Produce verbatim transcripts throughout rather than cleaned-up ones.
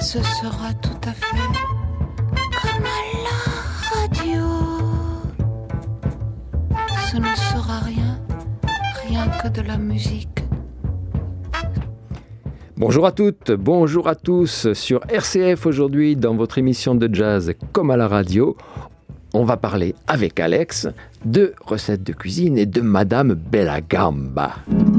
ce sera tout à fait comme à la radio. Ce ne sera rien, rien que de la musique. Bonjour à toutes, bonjour à tous sur R C F aujourd'hui dans votre émission de jazz comme à la radio. On va parler avec Alex de recettes de cuisine et de Madame Bella Gamba.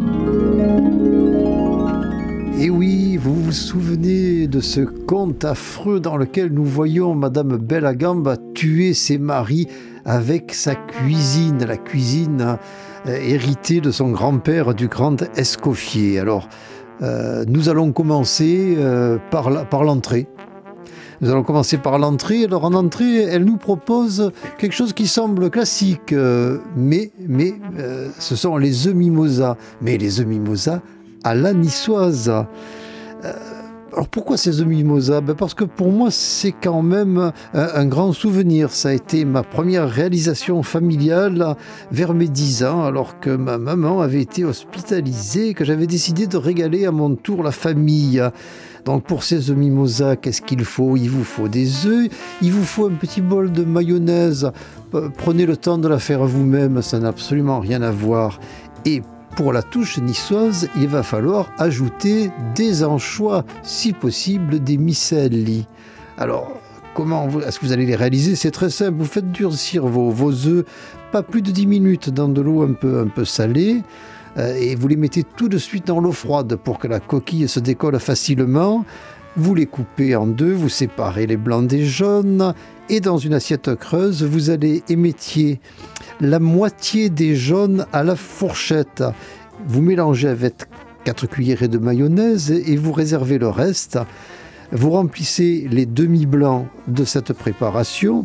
Et oui, vous vous souvenez de ce conte affreux dans lequel nous voyons Madame Bella Gamba tuer ses maris avec sa cuisine, la cuisine euh, héritée de son grand-père, du grand Escoffier. Alors, euh, nous allons commencer euh, par, la, par l'entrée. Nous allons commencer par l'entrée. Alors en entrée, elle nous propose quelque chose qui semble classique, euh, mais, mais euh, ce sont les œufs mimosa. Mais les œufs mimosa à la niçoise. Euh, alors pourquoi ces œufs mimosa ? Ben parce que pour moi c'est quand même un, un grand souvenir. Ça a été ma première réalisation familiale vers mes dix ans, alors que ma maman avait été hospitalisée, que j'avais décidé de régaler à mon tour la famille. Donc pour ces œufs mimosa, qu'est-ce qu'il faut ? Il vous faut des œufs, il vous faut un petit bol de mayonnaise. Prenez le temps de la faire vous-même, ça n'a absolument rien à voir. Et pour la touche niçoise, il va falloir ajouter des anchois, si possible des micelli. Alors, comment vous, est-ce que vous allez les réaliser ? C'est très simple, vous faites durcir vos, vos œufs, pas plus de dix minutes dans de l'eau un peu, un peu salée, euh, et vous les mettez tout de suite dans l'eau froide pour que la coquille se décolle facilement. Vous les coupez en deux, vous séparez les blancs des jaunes, et dans une assiette creuse, vous allez émétier la moitié des jaunes à la fourchette. Vous mélangez avec quatre cuillerées de mayonnaise et vous réservez le reste. Vous remplissez les demi-blancs de cette préparation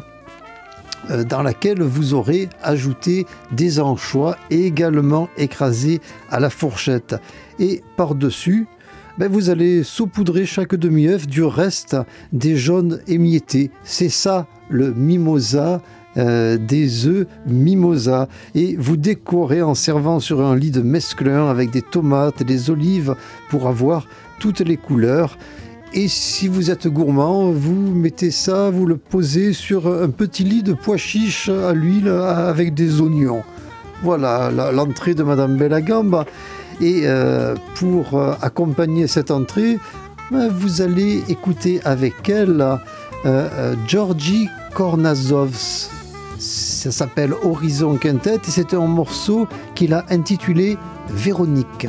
euh, dans laquelle vous aurez ajouté des anchois également écrasés à la fourchette. Et par-dessus, ben vous allez saupoudrer chaque demi-œuf du reste des jaunes émiettés. C'est ça le mimosa, euh, des œufs mimosa. Et vous décorez en servant sur un lit de mesclun avec des tomates et des olives pour avoir toutes les couleurs. Et si vous êtes gourmand, vous mettez ça, vous le posez sur un petit lit de pois chiches à l'huile avec des oignons. Voilà la, l'entrée de Madame Bella Gamba. Et euh, pour euh, accompagner cette entrée, ben, vous allez écouter avec elle euh, euh, Georgi Kornazovs. Ça s'appelle Horizon Quintet et c'est un morceau qu'il a intitulé Véronique.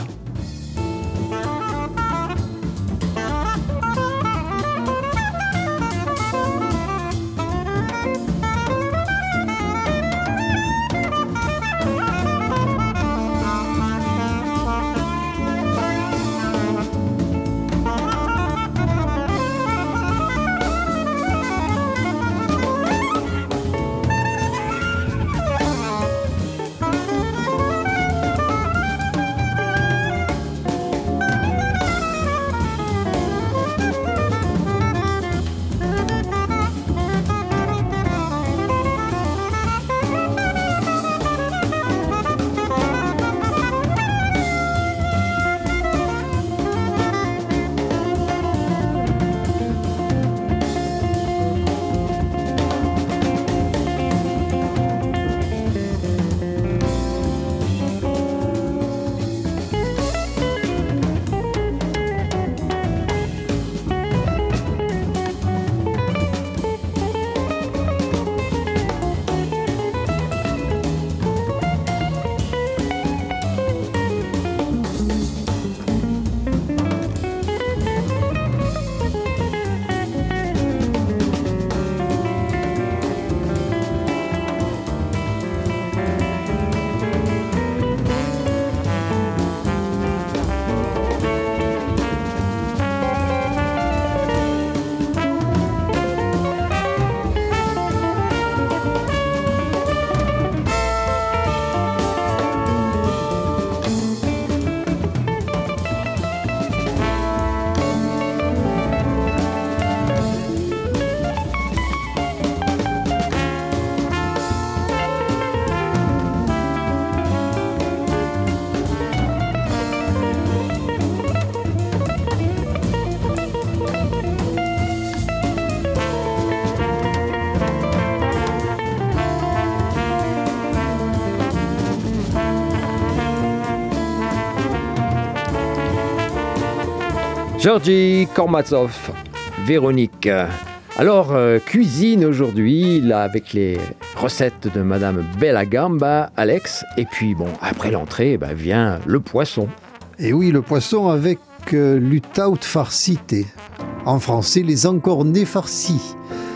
Georgi Kormatzov, Véronique. Alors, euh, cuisine aujourd'hui, là, avec les recettes de Madame Bella Gamba, Alex. Et puis, bon, après l'entrée, bah, vient le poisson. Et oui, le poisson avec euh, l'utaut farcité. En français, les encornets farcis.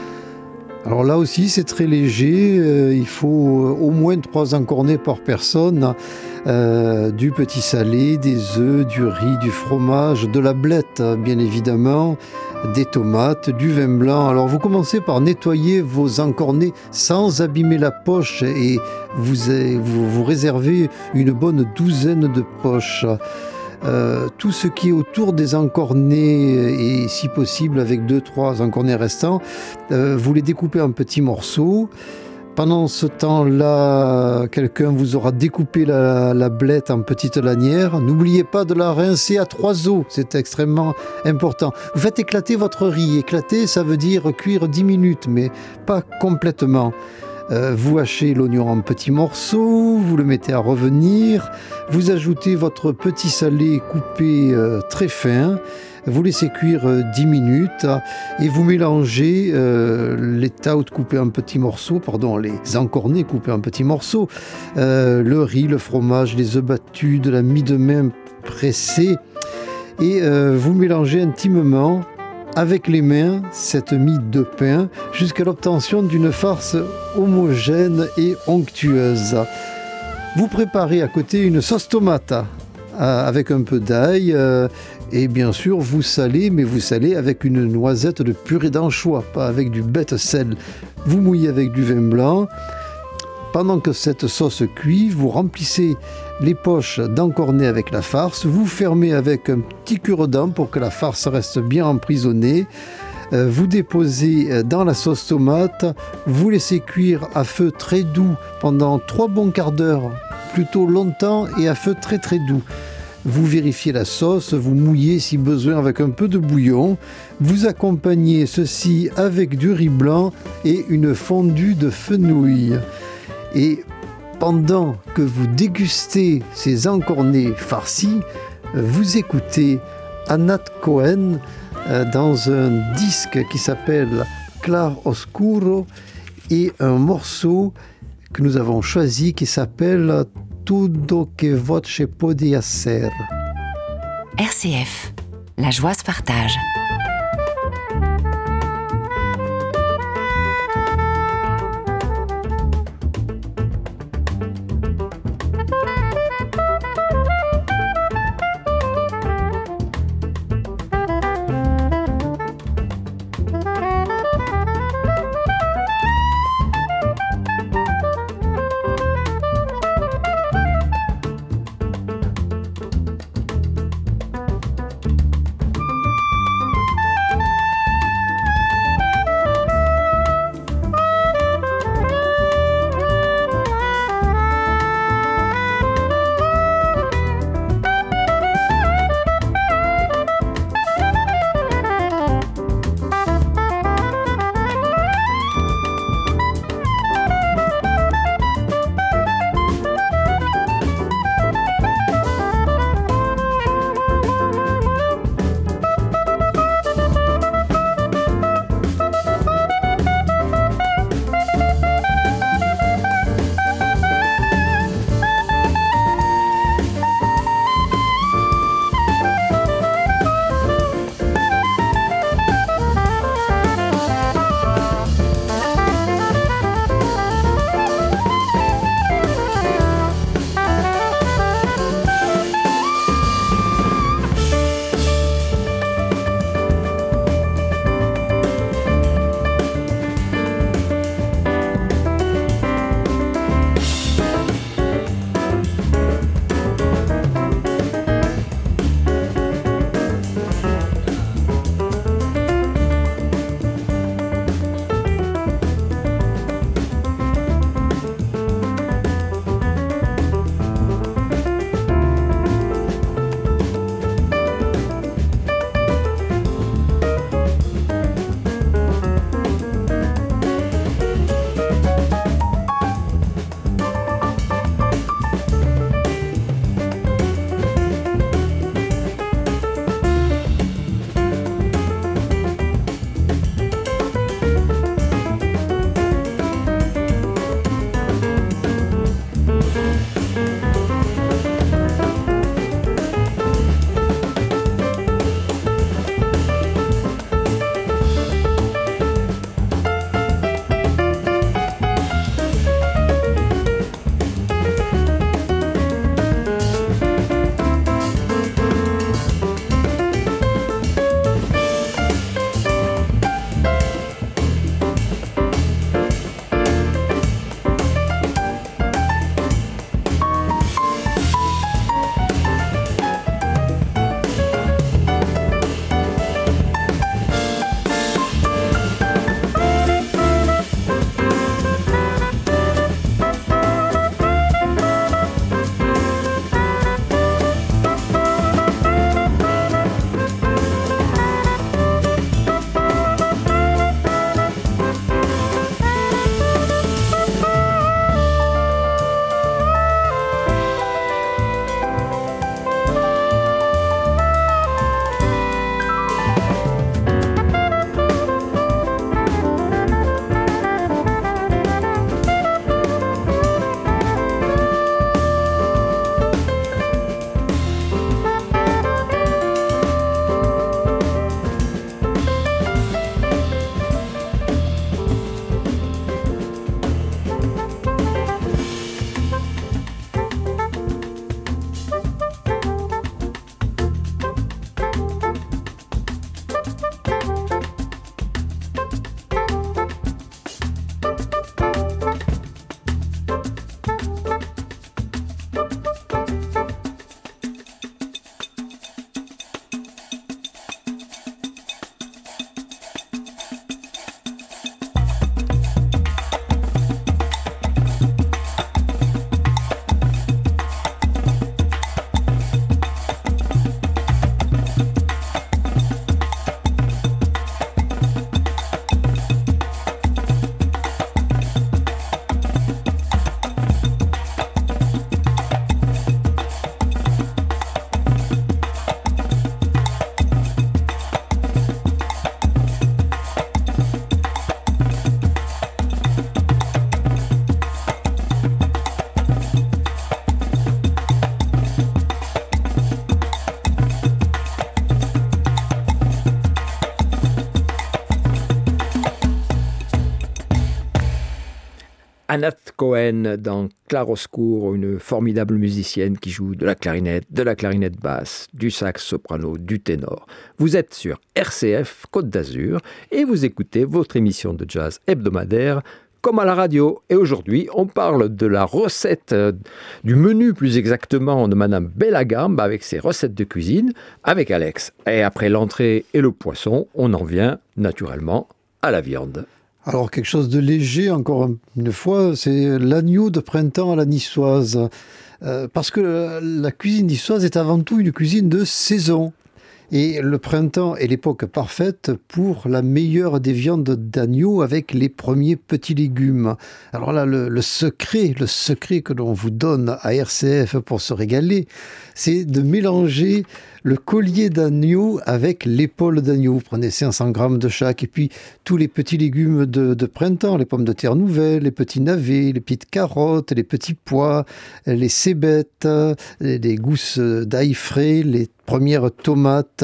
Alors là aussi, c'est très léger. Euh, il faut euh, au moins trois encornets par personne. Euh, du petit salé, des œufs, du riz, du fromage, de la blette, bien évidemment, des tomates, du vin blanc. Alors vous commencez par nettoyer vos encornets sans abîmer la poche et vous, vous, vous réservez une bonne douzaine de poches. Euh, tout ce qui est autour des encornets et si possible avec deux trois encornets restants, euh, vous les découpez en petits morceaux. Pendant ce temps-là, quelqu'un vous aura découpé la, la blette en petites lanières. N'oubliez pas de la rincer à trois eaux, c'est extrêmement important. Vous faites éclater votre riz. Éclater, ça veut dire cuire dix minutes, mais pas complètement. Euh, vous hachez l'oignon en petits morceaux, vous le mettez à revenir, vous ajoutez votre petit salé coupé euh, très fin, vous laissez cuire euh, dix minutes et vous mélangez euh, les taots coupés en petits morceaux, pardon, les encornets coupés en petits morceaux, euh, le riz, le fromage, les œufs battus, de la mie de main pressée et euh, vous mélangez intimement avec les mains cette mie de pain jusqu'à l'obtention d'une farce homogène et onctueuse. Vous préparez à côté une sauce tomate euh, avec un peu d'ail euh, et bien sûr vous salez, mais vous salez avec une noisette de purée d'anchois, pas avec du bête sel. Vous mouillez avec du vin blanc. Pendant que cette sauce cuit, vous remplissez les poches d'encornets avec la farce, vous fermez avec un petit cure-dent pour que la farce reste bien emprisonnée, euh, vous déposez dans la sauce tomate, vous laissez cuire à feu très doux pendant trois bons quarts d'heure, plutôt longtemps et à feu très très doux. Vous vérifiez la sauce, vous mouillez si besoin avec un peu de bouillon, vous accompagnez ceci avec du riz blanc et une fondue de fenouil. Et pendant que vous dégustez ces encornets farcis, vous écoutez Anat Cohen dans un disque qui s'appelle Clar Oscuro et un morceau que nous avons choisi qui s'appelle Tutto che voce podia ser. R C F, la joie se partage. Anath Cohen dans Claroscuro, une formidable musicienne qui joue de la clarinette, de la clarinette basse, du sax soprano, du ténor. Vous êtes sur R C F Côte d'Azur et vous écoutez votre émission de jazz hebdomadaire comme à la radio. Et aujourd'hui, on parle de la recette, euh, du menu plus exactement, de Madame Bellagamba avec ses recettes de cuisine avec Alex. Et après l'entrée et le poisson, on en vient naturellement à la viande. Alors, quelque chose de léger, encore une fois, c'est l'agneau de printemps à la niçoise. Euh, parce que la, la cuisine niçoise est avant tout une cuisine de saison. Et le printemps est l'époque parfaite pour la meilleure des viandes d'agneau avec les premiers petits légumes. Alors là, le, le secret, le secret que l'on vous donne à R C F pour se régaler, c'est de mélanger le collier d'agneau avec l'épaule d'agneau. Vous prenez cinq cents grammes de chaque et puis tous les petits légumes de, de printemps, les pommes de terre nouvelles, les petits navets, les petites carottes, les petits pois, les cébettes, les, les gousses d'ail frais, les premières tomates.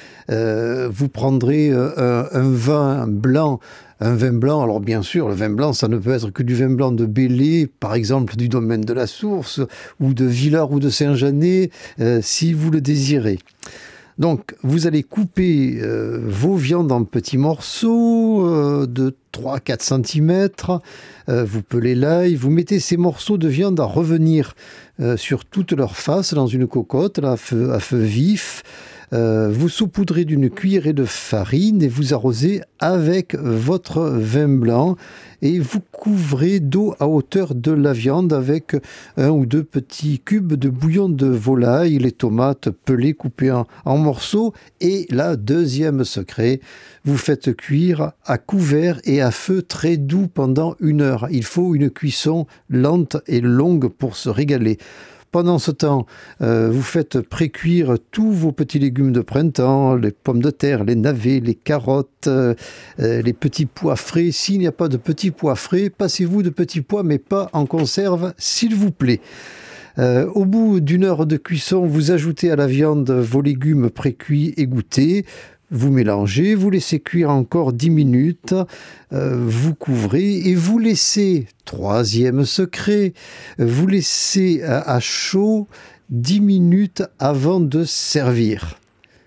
Euh, vous prendrez un, un vin blanc, un vin blanc. Alors bien sûr, le vin blanc, ça ne peut être que du vin blanc de Bélé, par exemple du domaine de la Source, ou de Villars ou de Saint-Janet, euh, si vous le désirez. Donc, vous allez couper euh, vos viandes en petits morceaux euh, de trois à quatre centimètres. Euh, vous pelez l'ail. Vous mettez ces morceaux de viande à revenir euh, sur toute leur face dans une cocotte là, à, feu, à feu vif. Euh, vous saupoudrez d'une cuillerée de farine et vous arrosez avec votre vin blanc et vous couvrez d'eau à hauteur de la viande avec un ou deux petits cubes de bouillon de volaille, les tomates pelées coupées en, en morceaux. Et là, deuxième secret, vous faites cuire à couvert et à feu très doux pendant une heure. Il faut une cuisson lente et longue pour se régaler. Pendant ce temps, euh, vous faites pré-cuire tous vos petits légumes de printemps, les pommes de terre, les navets, les carottes, euh, les petits pois frais. S'il n'y a pas de petits pois frais, passez-vous de petits pois, mais pas en conserve, s'il vous plaît. Euh, au bout d'une heure de cuisson, vous ajoutez à la viande vos légumes pré-cuits égouttés. Vous mélangez, vous laissez cuire encore dix minutes, euh, vous couvrez et vous laissez, troisième secret, vous laissez à, à chaud dix minutes avant de servir.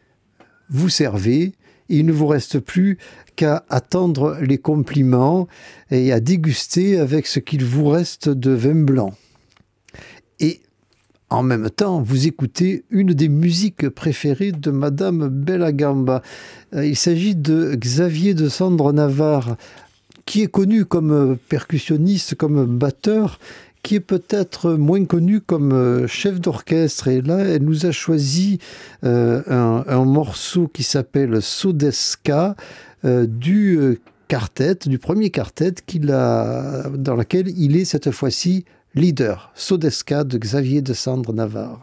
Vous servez et il ne vous reste plus qu'à attendre les compliments et à déguster avec ce qu'il vous reste de vin blanc. Et en même temps, vous écoutez une des musiques préférées de Madame Bellagamba. Il s'agit de Xavier de Sandre Navarre, qui est connu comme percussionniste, comme batteur, qui est peut-être moins connu comme chef d'orchestre. Et là, elle nous a choisi euh, un, un morceau qui s'appelle Sodeska, euh, du quartet, du premier quartet qu'il a, dans lequel il est cette fois-ci leader. Sodeska de Xavier de Sandre Navarre.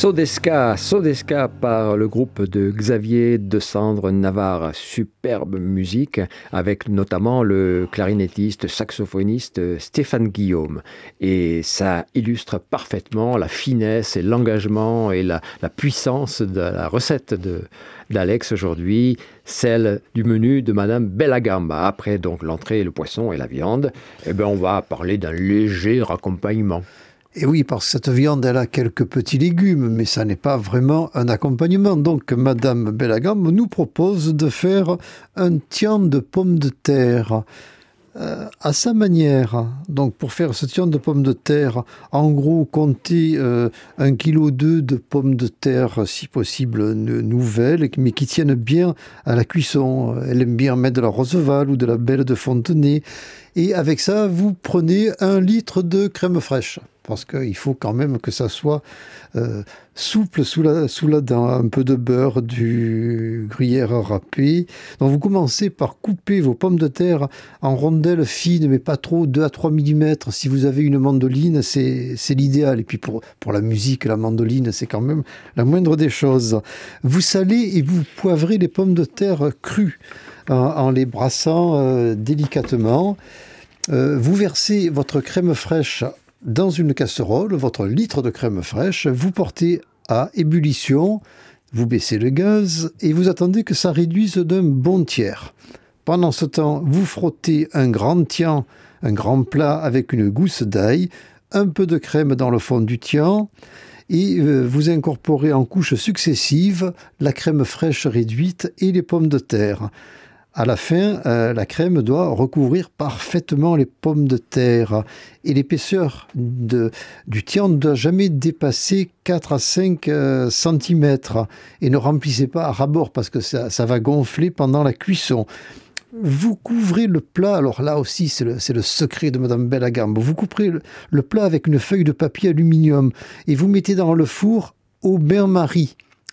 Sodesca, Sodesca par le groupe de Xavier de Sandre Navarre. Superbe musique avec notamment le clarinettiste, saxophoniste Stéphane Guillaume. Et ça illustre parfaitement la finesse et l'engagement et la, la puissance de la recette de, d'Alex aujourd'hui, celle du menu de Madame Bellagamba. Après donc l'entrée, le poisson et la viande, eh ben, on va parler d'un léger accompagnement. Et oui, parce que cette viande, elle a quelques petits légumes, mais ça n'est pas vraiment un accompagnement. Donc, Madame Bellagamba nous propose de faire un tian de pommes de terre euh, à sa manière. Donc, pour faire ce tian de pommes de terre, en gros, comptez euh, un kilo deux de pommes de terre, si possible nouvelles, mais qui tiennent bien à la cuisson. Elle aime bien mettre de la Roseval ou de la Belle de Fontenay. Et avec ça, vous prenez un litre de crème fraîche. Parce qu'il faut quand même que ça soit euh, souple sous la, sous la dent. Un peu de beurre, du gruyère râpé. Donc vous commencez par couper vos pommes de terre en rondelles fines, mais pas trop, deux à trois millimètres. Si vous avez une mandoline, c'est, c'est l'idéal. Et puis pour, pour la musique, la mandoline, c'est quand même la moindre des choses. Vous salez et vous poivrez les pommes de terre crues en, en les brassant euh, délicatement. Euh, vous versez votre crème fraîche dans une casserole, votre litre de crème fraîche, vous portez à ébullition, vous baissez le gaz et vous attendez que ça réduise d'un bon tiers. Pendant ce temps, vous frottez un grand tian, un grand plat avec une gousse d'ail, un peu de crème dans le fond du tian et euh, vous incorporez en couches successives la crème fraîche réduite et les pommes de terre. À la fin, euh, la crème doit recouvrir parfaitement les pommes de terre et l'épaisseur de, du tian ne doit jamais dépasser quatre à cinq euh, centimètres et ne remplissez pas à ras-bord parce que ça, ça va gonfler pendant la cuisson. Vous couvrez le plat, alors là aussi c'est le, c'est le secret de Madame Bellagamba, vous couvrez le, le plat avec une feuille de papier aluminium et vous mettez dans le four au bain-marie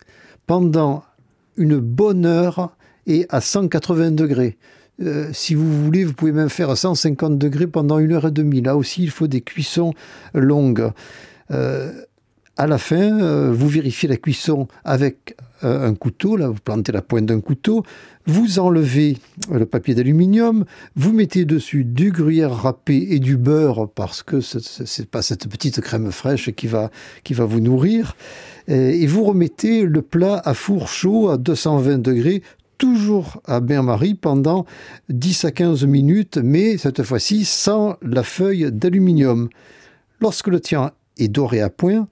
pendant une bonne heure et à cent quatre-vingts degrés. Euh, si vous voulez, vous pouvez même faire à cent cinquante degrés pendant une heure et demie. Là aussi, il faut des cuissons longues. Euh, à la fin, euh, vous vérifiez la cuisson avec euh, un couteau. Là, vous plantez la pointe d'un couteau. Vous enlevez le papier d'aluminium. Vous mettez dessus du gruyère râpé et du beurre parce que ce n'est pas cette petite crème fraîche qui va, qui va vous nourrir. Et vous remettez le plat à four chaud à deux cent vingt degrés, toujours à bain-marie pendant dix à quinze minutes, mais cette fois-ci sans la feuille d'aluminium. Lorsque le tian est doré à point,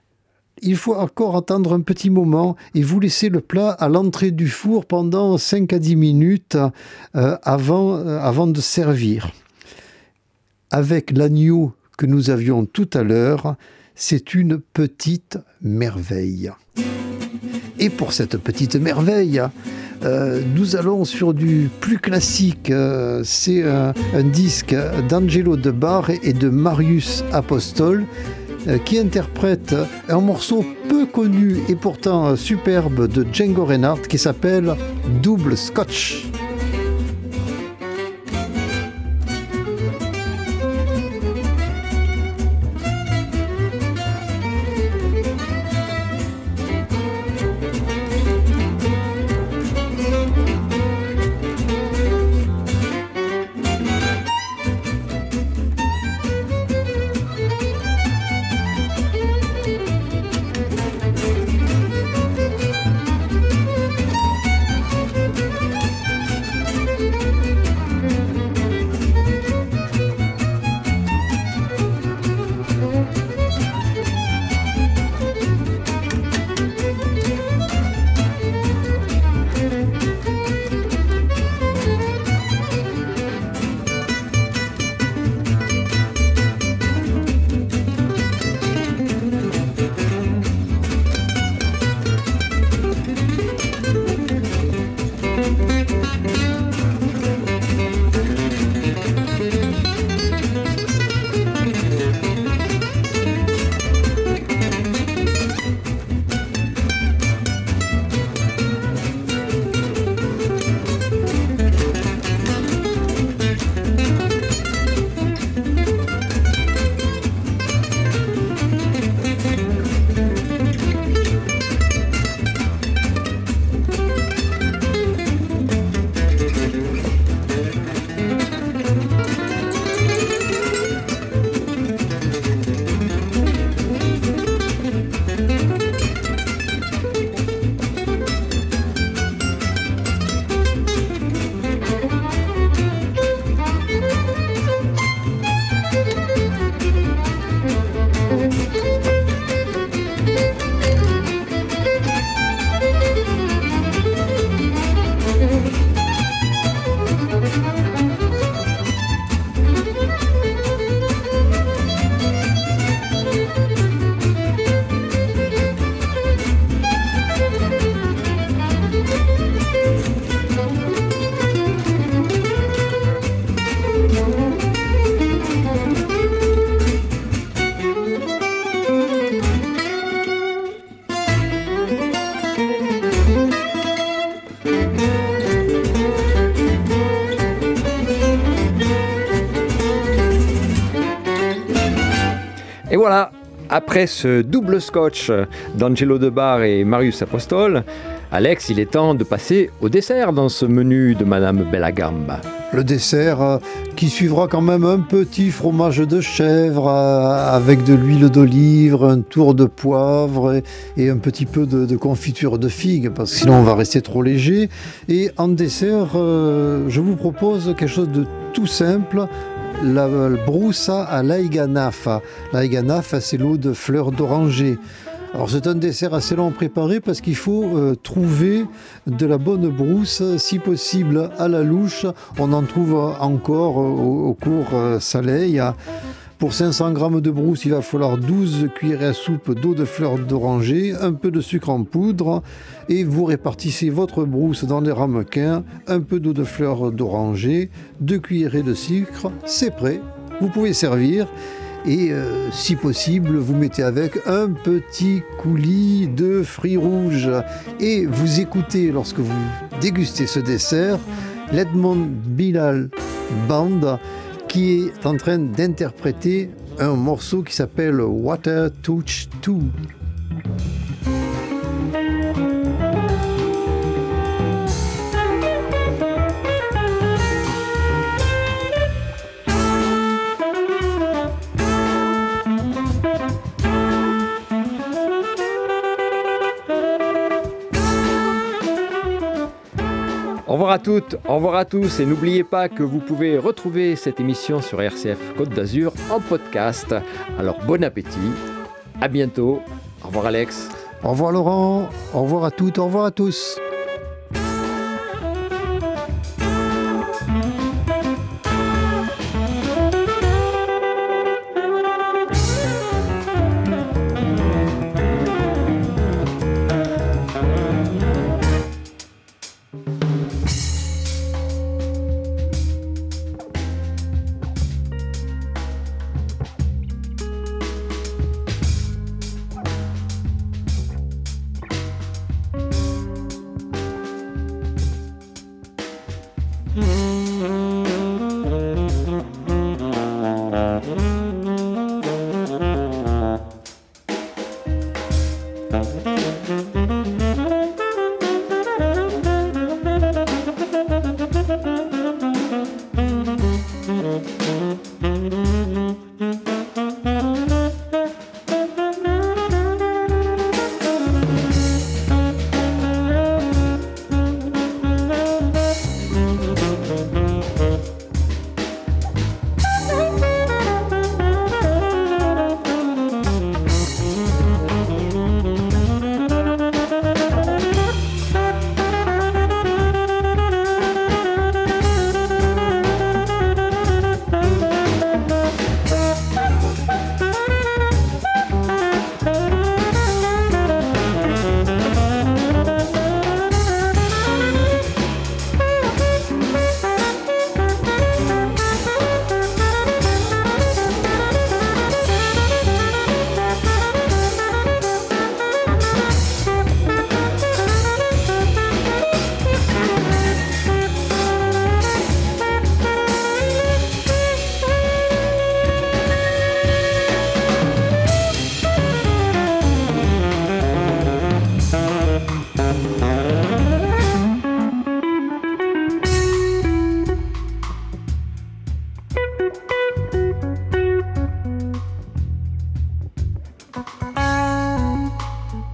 il faut encore attendre un petit moment et vous laissez le plat à l'entrée du four pendant cinq à dix minutes euh, avant, euh, avant de servir. Avec l'agneau que nous avions tout à l'heure, c'est une petite merveille. Et pour cette petite merveille, Euh, nous allons sur du plus classique. Euh, c'est un, un disque d'Angelo De Barre et de Marius Apostol euh, qui interprète un morceau peu connu et pourtant superbe de Django Reinhardt qui s'appelle Double Scotch. Voilà, après ce double scotch d'Angelo Debar et Marius Apostol, Alex, il est temps de passer au dessert dans ce menu de Madame Bellagamba. Le dessert euh, qui suivra quand même un petit fromage de chèvre euh, avec de l'huile d'olive, un tour de poivre et, et un petit peu de, de confiture de figue, parce que sinon on va rester trop léger. Et en dessert, euh, je vous propose quelque chose de tout simple. La broussa à l'aiganafa. L'aiganafa, c'est l'eau de fleurs d'oranger. Alors c'est un dessert assez long à préparer parce qu'il faut euh, trouver de la bonne brousse, si possible à la louche. On en trouve encore euh, au, au cours euh, Soleil. Pour cinq cents grammes de brousse, il va falloir douze cuillerées à soupe d'eau de fleurs d'oranger, un peu de sucre en poudre et vous répartissez votre brousse dans les ramequins, un peu d'eau de fleurs d'oranger, deux cuillerées de sucre, c'est prêt, vous pouvez servir. Et euh, si possible, vous mettez avec un petit coulis de fruits rouges. Et vous écoutez, lorsque vous dégustez ce dessert, l'Edmond Bilal Band qui est en train d'interpréter un morceau qui s'appelle Water Touch deux. Au revoir à toutes, au revoir à tous et n'oubliez pas que vous pouvez retrouver cette émission sur R C F Côte d'Azur en podcast. Alors bon appétit, à bientôt, au revoir Alex. Au revoir Laurent, au revoir à toutes, au revoir à tous.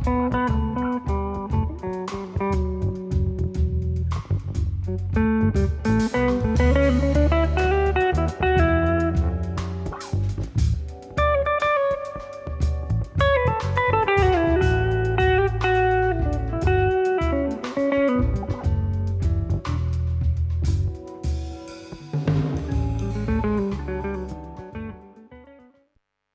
Thank you.